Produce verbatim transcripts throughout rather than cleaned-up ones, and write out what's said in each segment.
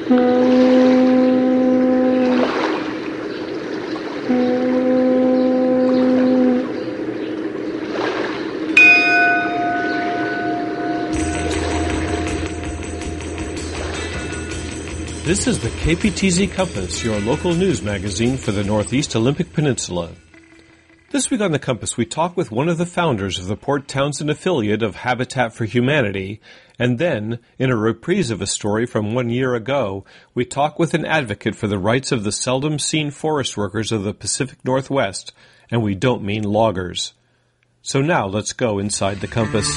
This is the K P T Z Compass, your local news magazine for the Northeast Olympic Peninsula. This week on the Compass, we talk with one of the founders of the Port Townsend affiliate of Habitat for Humanity, and then, in a reprise of a story from one year ago, we talk with an advocate for the rights of the seldom-seen forest workers of the Pacific Northwest, and we don't mean loggers. So now let's go inside the Compass.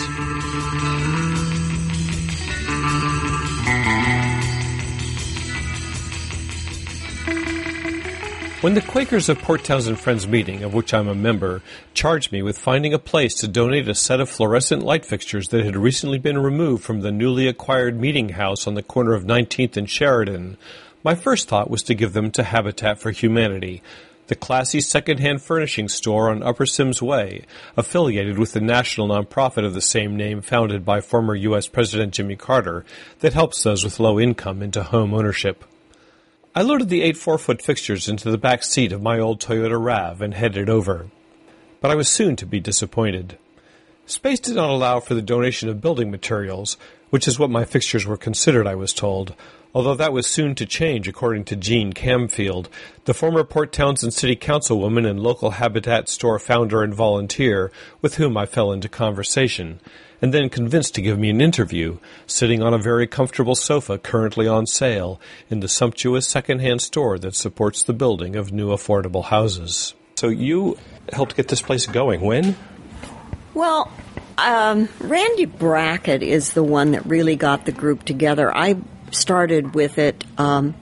When the Quakers of Port Townsend Friends meeting, of which I'm a member, charged me with finding a place to donate a set of fluorescent light fixtures that had recently been removed from the newly acquired meeting house on the corner of nineteenth and Sheridan, my first thought was to give them to Habitat for Humanity, the classy second-hand furnishing store on Upper Sims Way, affiliated with the national nonprofit of the same name founded by former U S President Jimmy Carter that helps those with low income into home ownership. I loaded the eight four-foot fixtures into the back seat of my old Toyota RAV and headed over. But I was soon to be disappointed. Space did not allow for the donation of building materials, which is what my fixtures were considered, I was told, although that was soon to change according to Jean Camfield, the former Port Townsend City Councilwoman and local Habitat store founder and volunteer, with whom I fell into conversation, and then convinced to give me an interview, sitting on a very comfortable sofa currently on sale in the sumptuous second-hand store that supports the building of new affordable houses. So you helped get this place going. When? Well, um, Randy Brackett is the one that really got the group together. I started with it um,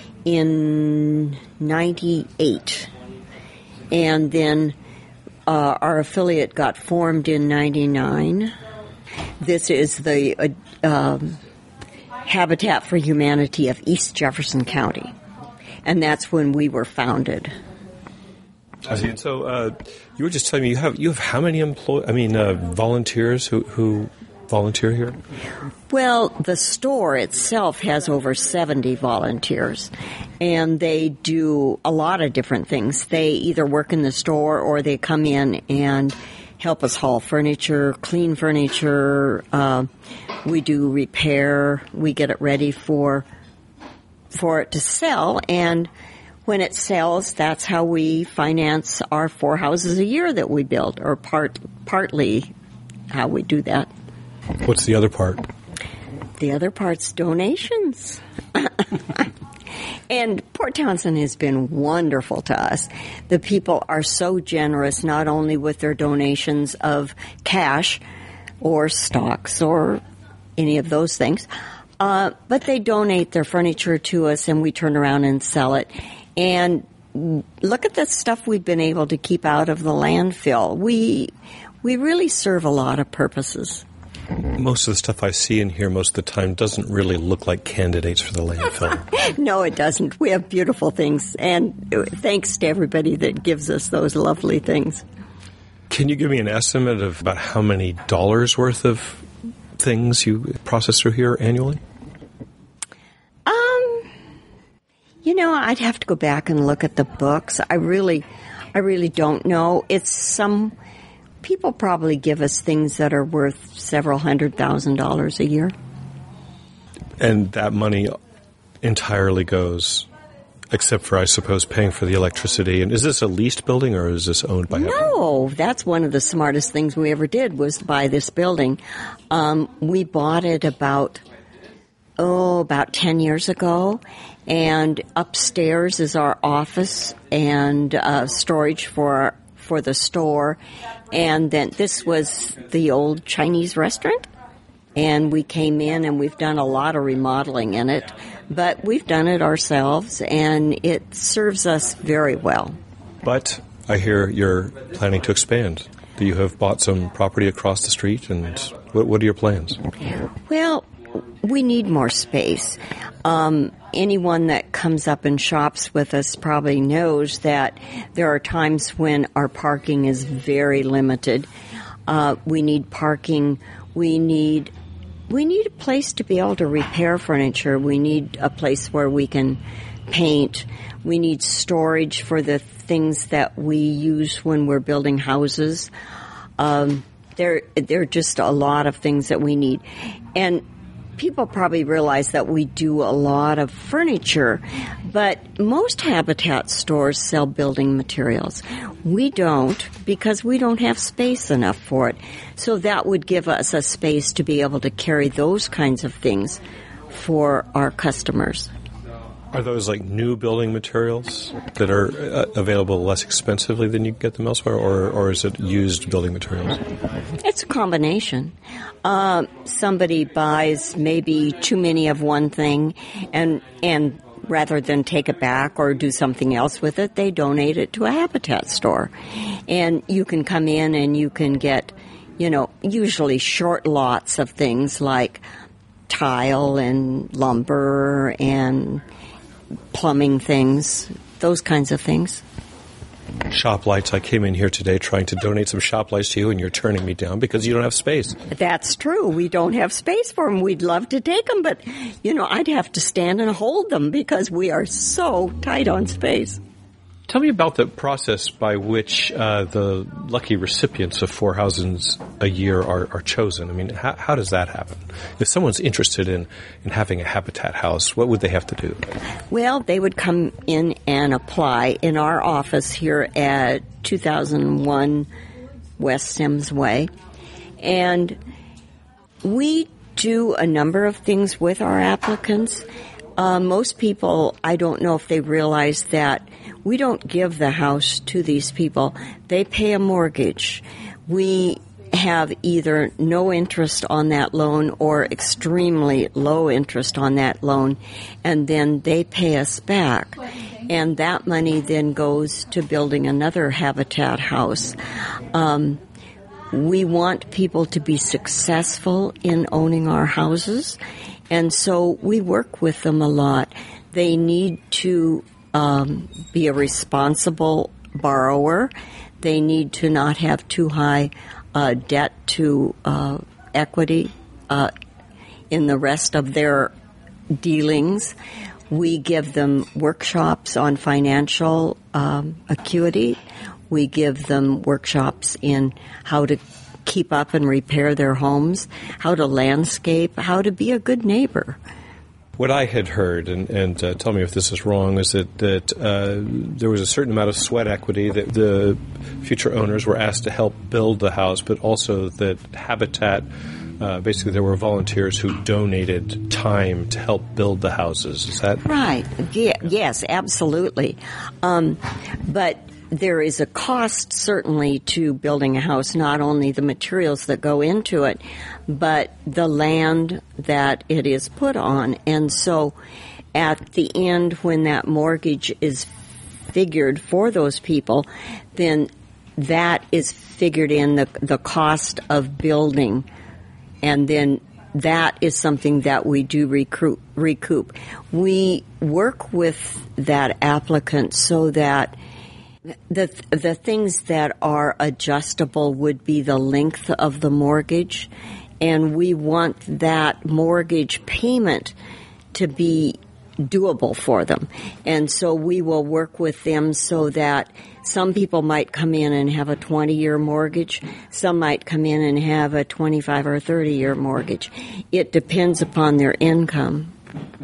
in ninety-eight, and then uh, our affiliate got formed in ninety-nine. This is the uh, um, Habitat for Humanity of East Jefferson County, and that's when we were founded. I see. So uh, you were just telling me you have you have how many employ? I mean, uh, volunteers who who volunteer here? Well, the store itself has over seventy volunteers, and they do a lot of different things. They either work in the store or they come in and help us haul furniture, clean furniture. Uh, we do repair. We get it ready for for it to sell, and when it sells, that's how we finance our four houses a year that we build, or part partly how we do that. What's the other part? The other part's donations. And Port Townsend has been wonderful to us. The people are so generous, not only with their donations of cash or stocks or any of those things, uh, but they donate their furniture to us and we turn around and sell it. And look at the stuff we've been able to keep out of the landfill. We, we really serve a lot of purposes. Most of the stuff I see in here most of the time doesn't really look like candidates for the landfill. No, it doesn't. We have beautiful things, and thanks to everybody that gives us those lovely things. Can you give me an estimate of about how many dollars worth of things you process through here annually? Um, you know, I'd have to go back and look at the books. I really, I really don't know. It's some... People probably give us things that are worth several hundred thousand dollars a year. And that money entirely goes, except for, I suppose, paying for the electricity. And is this a leased building or is this owned by... No, that's one of the smartest things we ever did was buy this building. Um, we bought it about, oh, about ten years ago. And upstairs is our office and uh, storage for for the store. And then this was the old Chinese restaurant. And we came in and we've done a lot of remodeling in it. But we've done it ourselves and it serves us very well. But I hear you're planning to expand. Do you have bought some property across the street? And what, what are your plans? Well, we need more space. Um, anyone that comes up and shops with us probably knows that there are times when our parking is very limited. Uh, we need parking. We need we need a place to be able to repair furniture. We need a place where we can paint. We need storage for the things that we use when we're building houses. Um, there, there are just a lot of things that we need. And people probably realize that we do a lot of furniture, but most Habitat stores sell building materials. We don't, because we don't have space enough for it. So that would give us a space to be able to carry those kinds of things for our customers. Are those like new building materials that are uh, available less expensively than you get them elsewhere, or, or is it used building materials? It's a combination. Uh, somebody buys maybe too many of one thing, and and rather than take it back or do something else with it, they donate it to a Habitat store. And you can come in and you can get, you know, usually short lots of things like tile and lumber and plumbing things, those kinds of things. Shop lights. I came in here today trying to donate some shop lights to you, and you're turning me down because you don't have space. That's true. We don't have space for them. We'd love to take them, but, you know, I'd have to stand and hold them because we are so tight on space. Tell me about the process by which uh, the lucky recipients of four houses a year are, are chosen. I mean, how, how does that happen? If someone's interested in, in having a Habitat house, what would they have to do? Well, they would come in and apply in our office here at two thousand one West Sims Way. And we do a number of things with our applicants. Uh, most people, I don't know if they realize that we don't give the house to these people. They pay a mortgage. We have either no interest on that loan or extremely low interest on that loan, and then they pay us back. And that money then goes to building another Habitat house. Um, we want people to be successful in owning our houses, and so we work with them a lot. They need to um, be a responsible borrower. They need to not have too high uh, debt to uh, equity uh, in the rest of their dealings. We give them workshops on financial um, acuity. We give them workshops in how to keep up and repair their homes, how to landscape, how to be a good neighbor. What I had heard, and, and uh, tell me if this is wrong, is that, that uh, there was a certain amount of sweat equity that the future owners were asked to help build the house, but also that Habitat, uh, basically there were volunteers who donated time to help build the houses. Is that right? Yeah, yes, absolutely. Um, but there is a cost, certainly, to building a house, not only the materials that go into it, but the land that it is put on. And so at the end, when that mortgage is figured for those people, then that is figured in the, the cost of building. And then that is something that we do recruit, recoup. We work with that applicant so that The the things that are adjustable would be the length of the mortgage, and we want that mortgage payment to be doable for them. And so we will work with them so that some people might come in and have a twenty-year mortgage. Some might come in and have a twenty-five or thirty-year mortgage. It depends upon their income.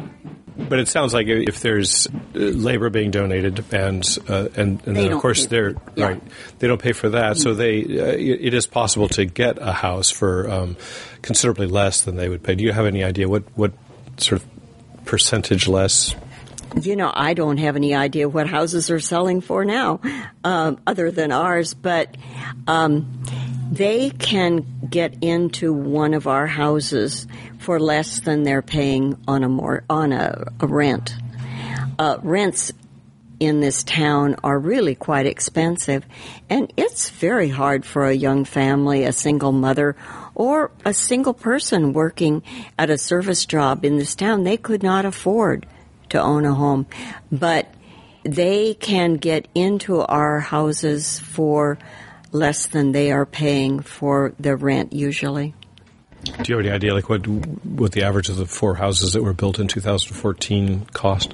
But it sounds like if there's labor being donated, and uh, and, and then of course they're yeah. right, they don't pay for that, mm-hmm. so they uh, it is possible to get a house for um, considerably less than they would pay. Do you have any idea what what sort of percentage less? You know, I don't have any idea what houses are selling for now, um, other than ours, but um, they can get into one of our houses for less than they're paying on a more on a, a rent. Uh, rents in this town are really quite expensive, and it's very hard for a young family, a single mother, or a single person working at a service job in this town. They could not afford to own a home, but they can get into our houses for less than they are paying for the rent usually. Do you have any idea, like, what what the average of the four houses that were built in two thousand fourteen cost?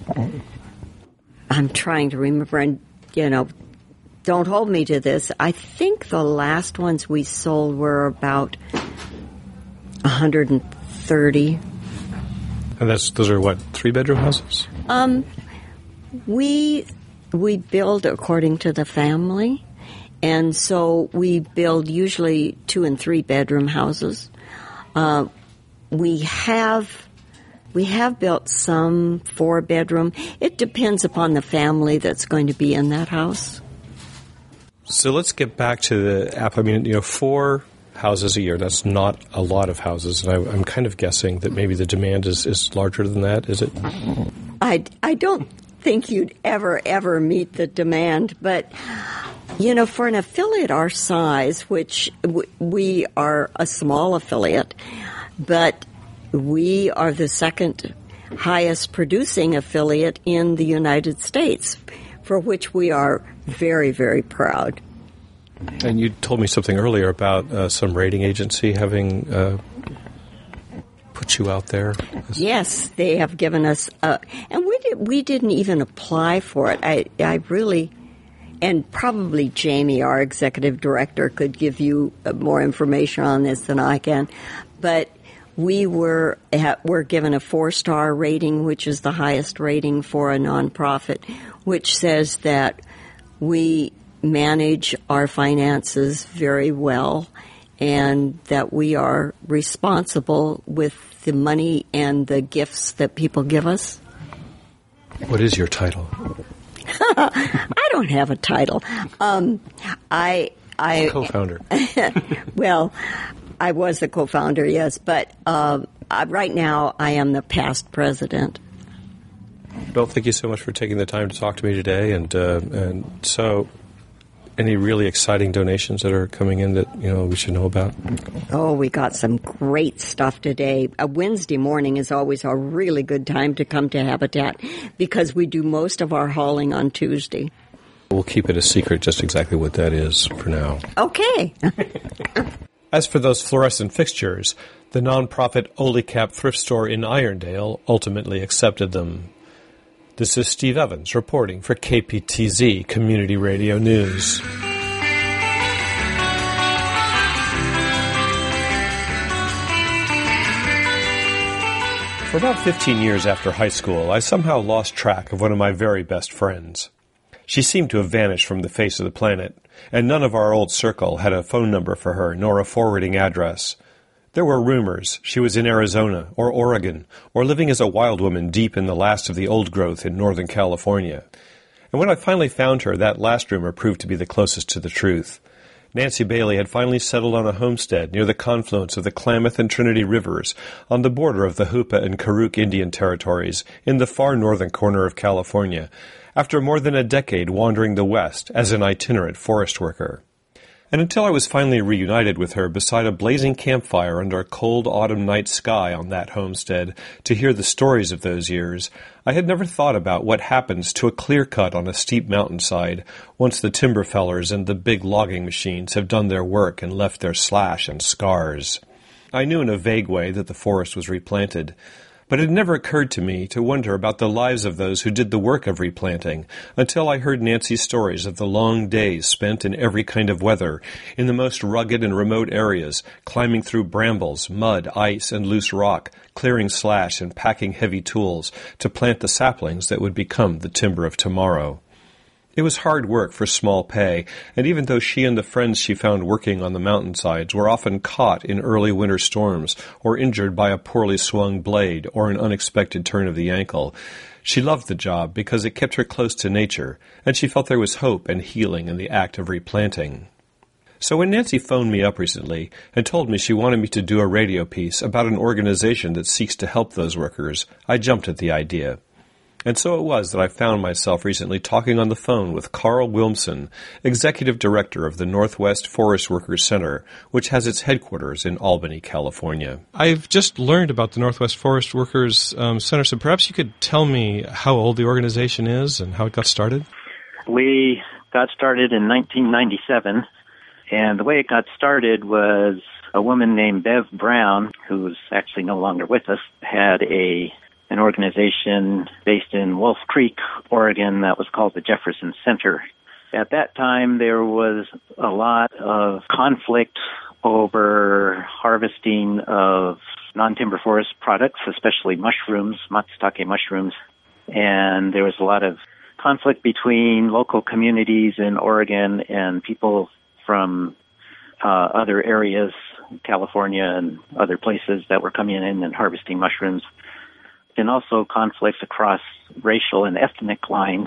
I'm trying to remember, and, you know, don't hold me to this. I think the last ones we sold were about one hundred thirty. And that's those are, what, three-bedroom houses? Um, we we build according to the family, and so we build usually two- and three-bedroom houses. Uh, we have we have built some four-bedroom. It depends upon the family that's going to be in that house. So let's get back to the app. I mean, you know, four houses a year, that's not a lot of houses. And I, I'm kind of guessing that maybe the demand is, is larger than that, is it? I, I don't think you'd ever, ever meet the demand. But, you know, for an affiliate our size, which w- we are a small affiliate, but we are the second highest producing affiliate in the United States, for which we are very, very proud. And you told me something earlier about uh, some rating agency having uh, put you out there. Yes, they have given us, uh, and we did, we didn't even apply for it. I, I really, and probably Jamie, our executive director, could give you more information on this than I can. But we were were given a four-star rating, which is the highest rating for a nonprofit, which says that we manage our finances very well and that we are responsible with the money and the gifts that people give us. What is your title? I don't have a title. Um, I, I co-founder. Well, I was the co-founder, yes, but um, I, right now I am the past president. Well, thank you so much for taking the time to talk to me today. And uh, and so, any really exciting donations that are coming in that, you know, we should know about? Oh, we got some great stuff today. A Wednesday morning is always a really good time to come to Habitat because we do most of our hauling on Tuesday. We'll keep it a secret just exactly what that is for now. Okay. As for those fluorescent fixtures, the nonprofit Olicap thrift store in Irondale ultimately accepted them. This is Steve Evans reporting for K P T Z Community Radio News. For about fifteen years after high school, I somehow lost track of one of my very best friends. She seemed to have vanished from the face of the planet, and none of our old circle had a phone number for her nor a forwarding address. There were rumors she was in Arizona or Oregon or living as a wild woman deep in the last of the old growth in Northern California. And when I finally found her, that last rumor proved to be the closest to the truth. Nancy Bailey had finally settled on a homestead near the confluence of the Klamath and Trinity Rivers on the border of the Hoopa and Karuk Indian Territories in the far northern corner of California, after more than a decade wandering the West as an itinerant forest worker. And until I was finally reunited with her beside a blazing campfire under a cold autumn night sky on that homestead to hear the stories of those years, I had never thought about what happens to a clear cut on a steep mountainside once the timber fellers and the big logging machines have done their work and left their slash and scars. I knew in a vague way that the forest was replanted, but it never occurred to me to wonder about the lives of those who did the work of replanting until I heard Nancy's stories of the long days spent in every kind of weather, in the most rugged and remote areas, climbing through brambles, mud, ice, and loose rock, clearing slash and packing heavy tools to plant the saplings that would become the timber of tomorrow. It was hard work for small pay, and even though she and the friends she found working on the mountainsides were often caught in early winter storms or injured by a poorly swung blade or an unexpected turn of the ankle, she loved the job because it kept her close to nature, and she felt there was hope and healing in the act of replanting. So when Nancy phoned me up recently and told me she wanted me to do a radio piece about an organization that seeks to help those workers, I jumped at the idea. And so it was that I found myself recently talking on the phone with Carl Wilmson, Executive Director of the Northwest Forest Workers Center, which has its headquarters in Albany, California. I've just learned about the Northwest Forest Workers um, Center, so perhaps you could tell me how old the organization is and how it got started? We got started in nineteen ninety-seven, and the way it got started was a woman named Bev Brown, who's actually no longer with us, had a an organization based in Wolf Creek, Oregon, that was called the Jefferson Center. At that time, there was a lot of conflict over harvesting of non-timber forest products, especially mushrooms, matsutake mushrooms. And there was a lot of conflict between local communities in Oregon and people from uh, other areas, California and other places that were coming in and harvesting mushrooms. And also conflicts across racial and ethnic lines.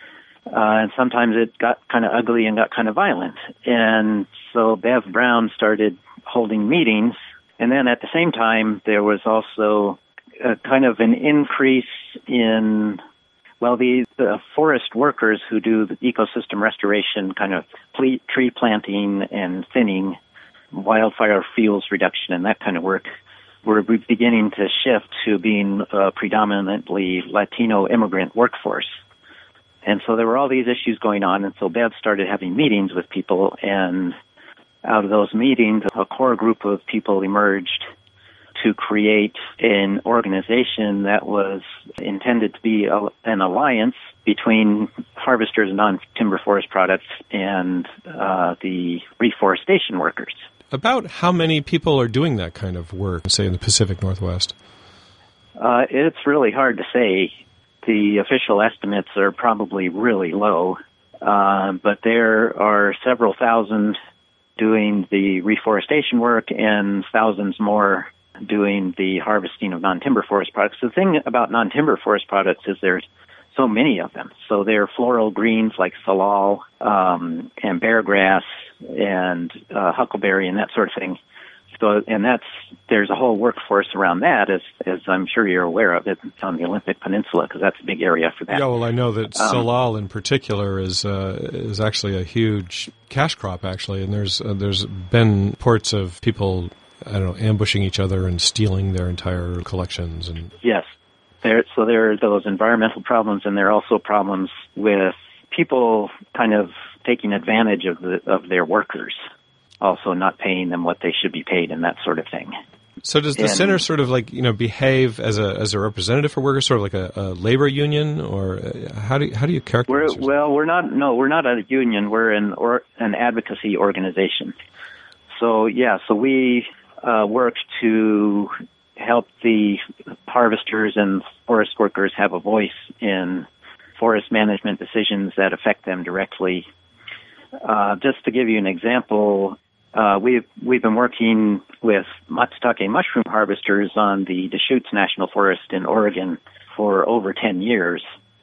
Uh, and sometimes it got kind of ugly and got kind of violent. And so Bev Brown started holding meetings. And then at the same time, there was also a kind of an increase in, well, the, the forest workers who do the ecosystem restoration, kind of ple- tree planting and thinning, wildfire fuels reduction and that kind of work, were beginning to shift to being a predominantly Latino immigrant workforce. And so there were all these issues going on, and so Bev started having meetings with people, and out of those meetings, a core group of people emerged to create an organization that was intended to be a, an alliance between harvesters of non-timber forest products and uh, the reforestation workers. About how many people are doing that kind of work, say, in the Pacific Northwest? Uh, it's really hard to say. The official estimates are probably really low, uh, but there are several thousand doing the reforestation work and thousands more doing the harvesting of non-timber forest products. The thing about non-timber forest products is there's so many of them. So they're floral greens like salal um, and beargrass and uh, huckleberry and that sort of thing. So, and that's, there's a whole workforce around that, as as I'm sure you're aware of it, on the Olympic Peninsula, because that's a big area for that. Yeah, well, I know that um, salal in particular is uh, is actually a huge cash crop, actually, and there's uh, there's been reports of people, I don't know, ambushing each other and stealing their entire collections. And yes, there. So there are those environmental problems, and there are also problems with people kind of taking advantage of the of their workers. Also not paying them what they should be paid and that sort of thing. So does the and, center sort of like, you know, behave as a as a representative for workers, sort of like a, a labor union, or how do you, how do you characterize we're, Well, we're not, no, we're not a union. We're an or, an advocacy organization. So, yeah, so we uh, work to help the harvesters and forest workers have a voice in forest management decisions that affect them directly. Uh, just to give you an example, Uh, we've we've been working with matsutake mushroom harvesters on the Deschutes National Forest in Oregon for over ten years,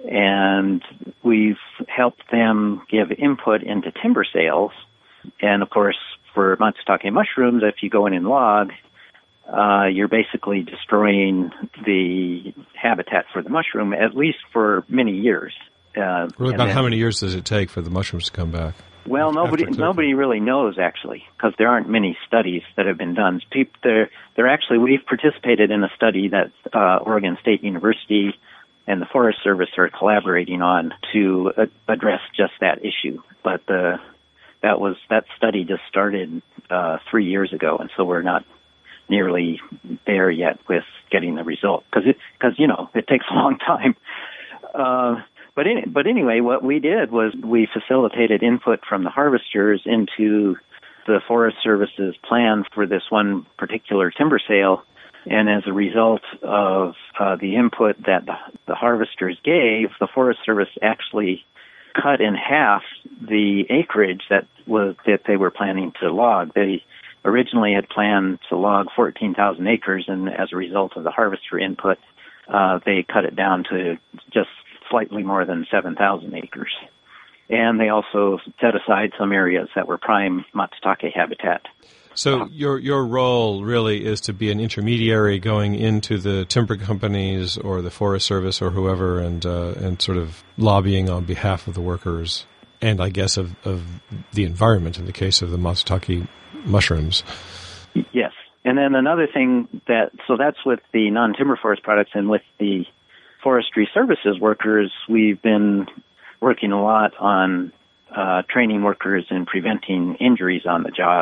and we've helped them give input into timber sales. And of course, for matsutake mushrooms, if you go in and log, uh, you're basically destroying the habitat for the mushroom, at least for many years. Uh, really, about then, how many years does it take for the mushrooms to come back? Well, nobody nobody really knows, actually, because there aren't many studies that have been done. People, they're, they're actually, we've participated in a study that uh, Oregon State University and the Forest Service are collaborating on to uh, address just that issue. But the that was that study just started uh, three years ago, and so we're not nearly there yet with getting the result, because it because you know it takes a long time. Uh, But in, but anyway, what we did was we facilitated input from the harvesters into the Forest Service's plan for this one particular timber sale, and as a result of uh, the input that the, the harvesters gave, the Forest Service actually cut in half the acreage that was that they were planning to log. They originally had planned to log fourteen thousand acres, and as a result of the harvester input, uh, they cut it down to just slightly more than seven thousand acres. And they also set aside some areas that were prime matsutake habitat. So your your role really is to be an intermediary going into the timber companies or the Forest Service or whoever, and uh, and sort of lobbying on behalf of the workers and I guess of, of the environment in the case of the matsutake mushrooms. Yes. And then another thing that, so that's with the non-timber forest products, and with the forestry services workers, we've been working a lot on uh, training workers and preventing injuries on the job.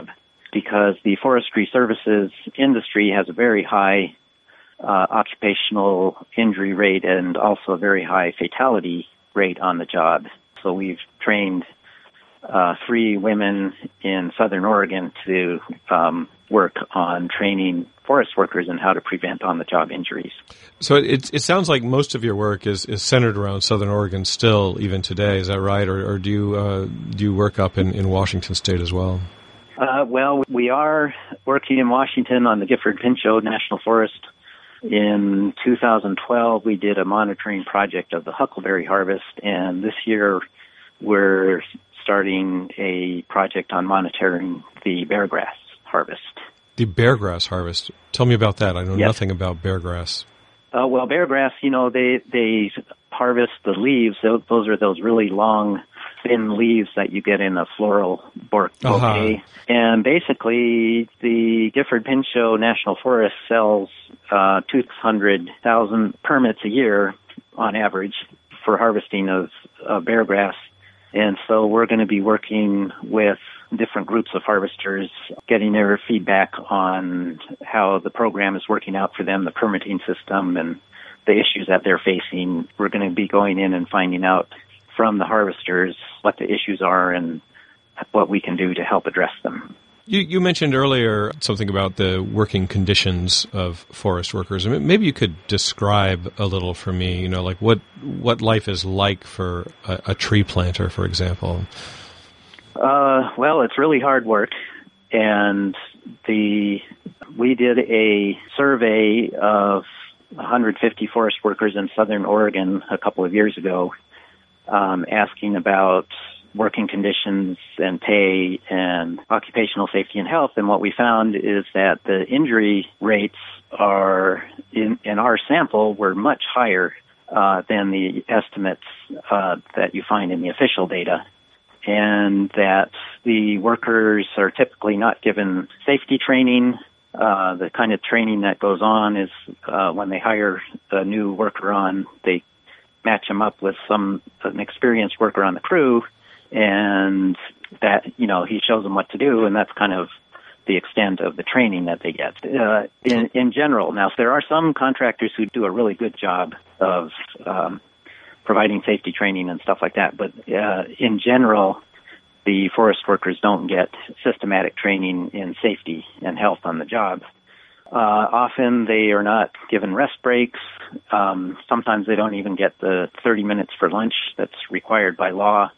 because the forestry services industry has a very high uh, occupational injury rate and also a very high fatality rate on the job. So we've trained uh, three women in Southern Oregon to um, work on training forest workers in how to prevent on-the-job injuries. So it it sounds like most of your work is, is centered around Southern Oregon still, even today. Is that right? Or, or do you uh, do you work up in, in Washington State as well? Uh, well, we are working in Washington on the Gifford-Pinchot National Forest. In two thousand twelve, we did a monitoring project of the huckleberry harvest, and this year we're starting a project on monitoring the beargrass harvest. The beargrass harvest. Tell me about that. I know yes. nothing about beargrass. Uh, well, beargrass, you know, they they harvest the leaves. Those, those are those really long, thin leaves that you get in a floral bouquet. Uh-huh. And basically, the Gifford-Pinchot National Forest sells uh, two hundred thousand permits a year on average for harvesting of uh, beargrass. And so we're going to be working with different groups of harvesters, getting their feedback on how the program is working out for them, the permitting system, and the issues that they're facing. We're going to be going in and finding out from the harvesters what the issues are and what we can do to help address them. You, you mentioned earlier something about the working conditions of forest workers. I mean, maybe you could describe a little for me, you know, like what what life is like for a, a tree planter, for example. Uh, well, it's really hard work, and the we did a survey of one hundred fifty forest workers in Southern Oregon a couple of years ago, um, asking about working conditions and pay and occupational safety and health. And what we found is that the injury rates are in, in our sample were much higher uh, than the estimates uh, that you find in the official data, and that the workers are typically not given safety training. Uh, the kind of training that goes on is uh, when they hire a new worker on, they match them up with some an experienced worker on the crew, and that, you know, he shows them what to do, and that's kind of the extent of the training that they get. Uh, in, in general, now, there are some contractors who do a really good job of um, providing safety training and stuff like that, but uh, in general, the forest workers don't get systematic training in safety and health on the job. Uh, often they are not given rest breaks. Um, sometimes they don't even get the thirty minutes for lunch that's required by law.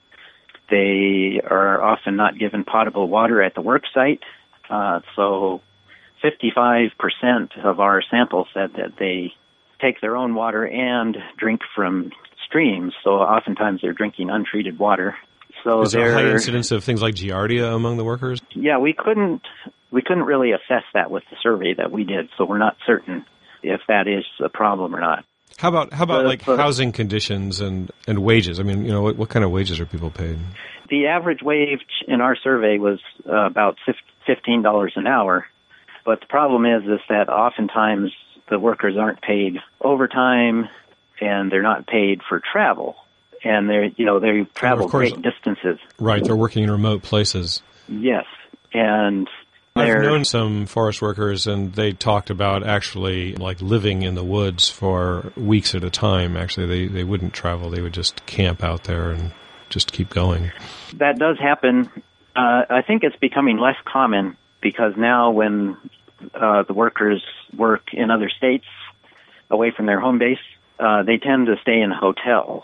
They are often not given potable water at the work site. Uh, so fifty-five percent of our sample said that they take their own water and drink from streams. So oftentimes they're drinking untreated water. So is there a high incidence of things like giardia among the workers? Yeah, we couldn't we couldn't really assess that with the survey that we did. So we're not certain if that is a problem or not. How about how about but, like but, housing conditions and, and wages? I mean, you know, what, what kind of wages are people paid? The average wage in our survey was uh, about fifteen dollars an hour. But the problem is, is that oftentimes the workers aren't paid overtime, and they're not paid for travel. And they're, you know, they travel course, great distances. Right, they're working in remote places. Yes, and I've known some forest workers, and they talked about actually like living in the woods for weeks at a time. Actually, they, they wouldn't travel; they would just camp out there and just keep going. That does happen. Uh, I think it's becoming less common because now, when uh, the workers work in other states away from their home base, uh, they tend to stay in hotels.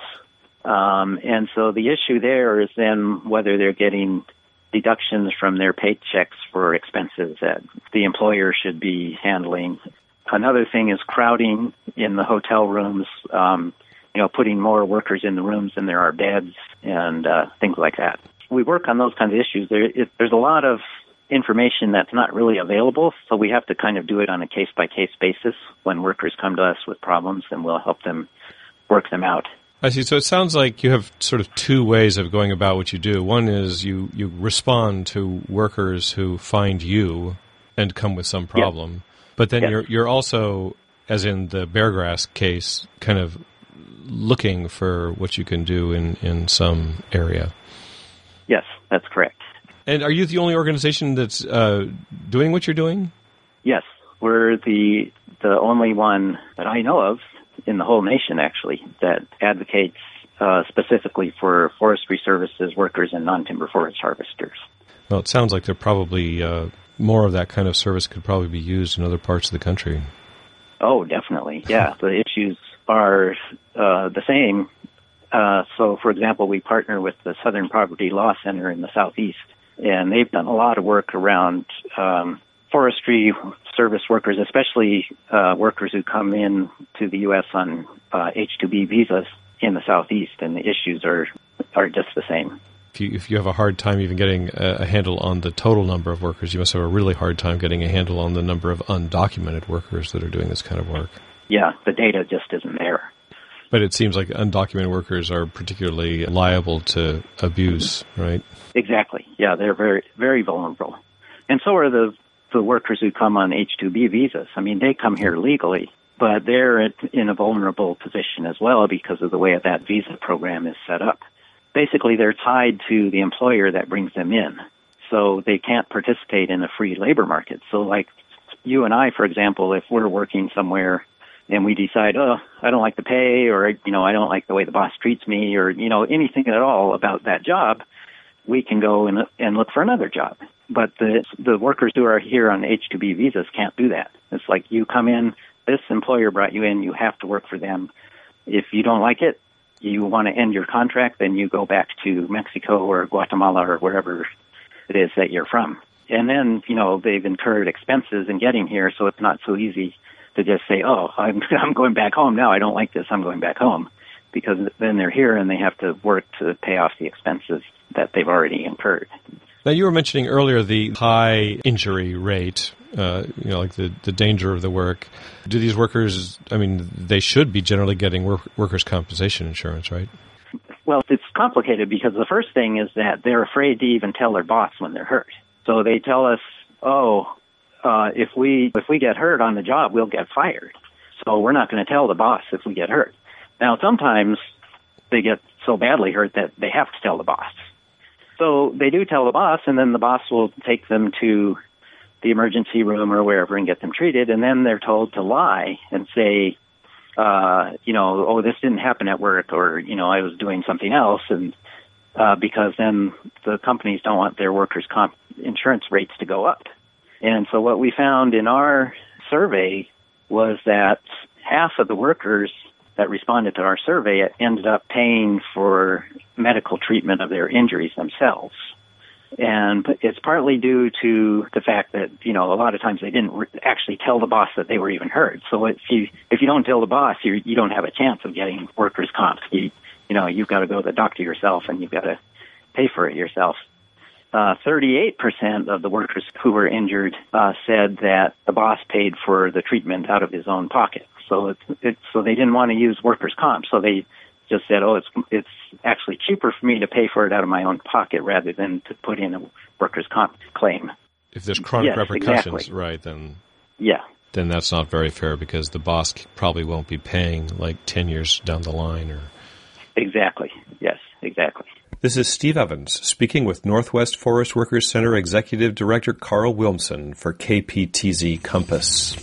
Um, and so the issue there is then whether they're getting deductions from their paychecks for expenses that the employer should be handling. Another thing is crowding in the hotel rooms, um, you know, putting more workers in the rooms than there are beds and uh, things like that. We work on those kinds of issues. There, it, there's a lot of information that's not really available, so we have to kind of do it on a case-by-case basis. When workers come to us with problems, then we'll help them work them out. I see. So it sounds like you have sort of two ways of going about what you do. One is you, you respond to workers who find you and come with some problem. Yep. But then yep. you're you're also, as in the beargrass case, kind of looking for what you can do in, in some area. Yes, that's correct. And are you the only organization that's uh, doing what you're doing? Yes, we're the the only one that I know of in the whole nation, actually, that advocates uh, specifically for forestry services workers and non-timber forest harvesters. Well, it sounds like there probably uh, more of that kind of service could probably be used in other parts of the country. Oh, definitely. Yeah, the issues are uh, the same. Uh, so, for example, we partner with the Southern Poverty Law Center in the Southeast, and they've done a lot of work around um, forestry service workers, especially uh, workers who come in to the U S on uh, H two B visas in the Southeast, and the issues are are just the same. If you, if you have a hard time even getting a, a handle on the total number of workers, you must have a really hard time getting a handle on the number of undocumented workers that are doing this kind of work. Yeah, the data just isn't there. But it seems like undocumented workers are particularly liable to abuse, right? Exactly. Yeah, they're very, very vulnerable. And so are the, the workers who come on H two B visas. I mean, they come here legally, but they're in a vulnerable position as well because of the way that visa program is set up. Basically, they're tied to the employer that brings them in, so they can't participate in the free labor market. So like you and I, for example, if we're working somewhere and we decide, oh, I don't like the pay, or, you know, I don't like the way the boss treats me, or, you know, anything at all about that job, we can go and, and look for another job. But the the workers who are here on H two B visas can't do that. It's like you come in, this employer brought you in, you have to work for them. If you don't like it, you want to end your contract, then you go back to Mexico or Guatemala or wherever it is that you're from. And then, you know, they've incurred expenses in getting here, so it's not so easy to just say, oh, I'm I'm going back home now. I don't like this. I'm going back home. Because then they're here and they have to work to pay off the expenses that they've already incurred. Now, you were mentioning earlier the high injury rate, uh, you know, like the, the danger of the work. Do these workers, I mean, they should be generally getting work, workers' compensation insurance, right? Well, it's complicated because the first thing is that they're afraid to even tell their boss when they're hurt. So they tell us, oh, Uh, if we if we get hurt on the job, we'll get fired. So we're not going to tell the boss if we get hurt. Now, sometimes they get so badly hurt that they have to tell the boss. So they do tell the boss, and then the boss will take them to the emergency room or wherever and get them treated, and then they're told to lie and say, uh, you know, oh, this didn't happen at work, or, you know, I was doing something else, and uh, because then the companies don't want their workers' comp insurance rates to go up. And so what we found in our survey was that half of the workers that responded to our survey ended up paying for medical treatment of their injuries themselves. And it's partly due to the fact that, you know, a lot of times they didn't re- actually tell the boss that they were even hurt. So if you if you don't tell the boss, you you don't have a chance of getting workers' comp. You, you know, you've got to go to the doctor yourself, and you've got to pay for it yourself. Uh, thirty-eight percent of the workers who were injured uh, said that the boss paid for the treatment out of his own pocket. So it's, it's so they didn't want to use workers' comp. So they just said, oh, it's it's actually cheaper for me to pay for it out of my own pocket rather than to put in a workers' comp claim. If there's chronic yes, repercussions, exactly. right, then yeah, then that's not very fair because the boss probably won't be paying like ten years down the line. Or Exactly. Yes, exactly. This is Steve Evans speaking with Northwest Forest Workers Center Executive Director Carl Wilmson for K P T Z Compass.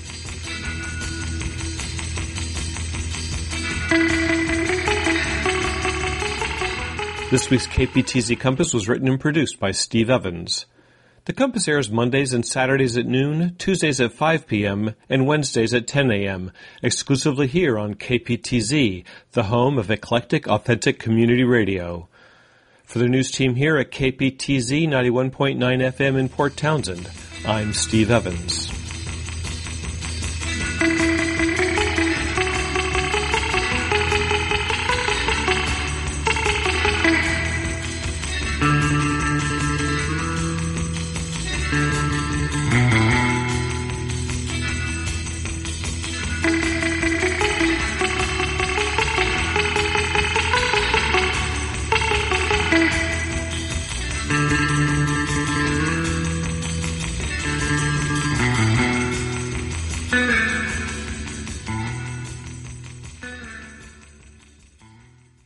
This week's K P T Z Compass was written and produced by Steve Evans. The Compass airs Mondays and Saturdays at noon, Tuesdays at five p.m., and Wednesdays at ten a.m., exclusively here on K P T Z, the home of eclectic, authentic community radio. For the news team here at K P T Z ninety-one point nine F M in Port Townsend, I'm Steve Evans.